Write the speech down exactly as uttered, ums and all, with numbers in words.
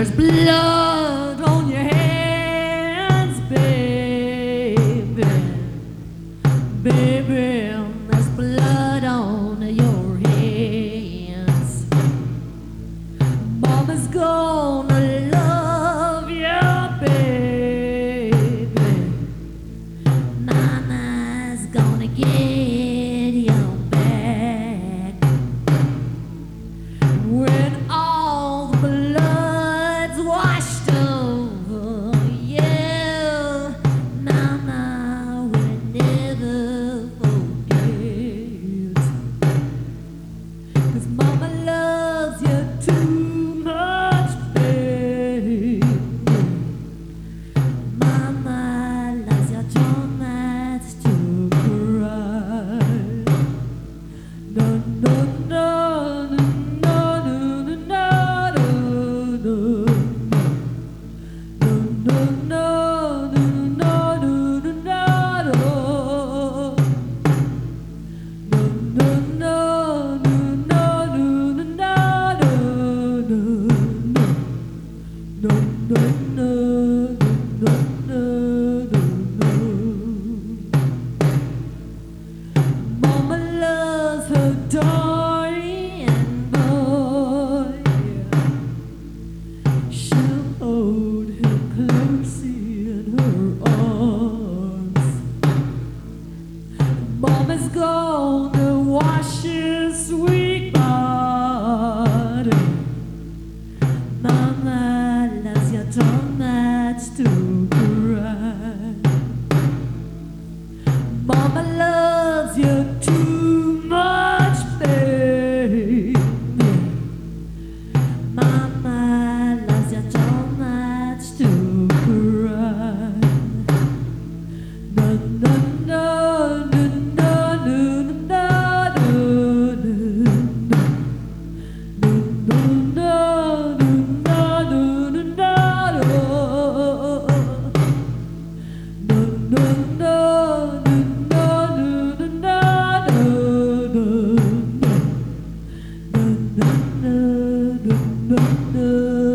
There's blood on your hands, baby. Baby, there's blood on your hands. Mama's gonna love you, baby. Nana's gonna get you back. When all the blood's washed over you, Nana will never forget. 'Cause Mama loves you too much, baby. Mama loves you too much to cry. No, no, no, no. Mama loves her darling boy. She'll hold him close in her arms. Mama's gonna wash his sweet body. Mama loves you too much to cry. Mama loves you too much, baby. Mama loves you too much to cry. No, no, no, no, no, no, no, no, no. No, no, no.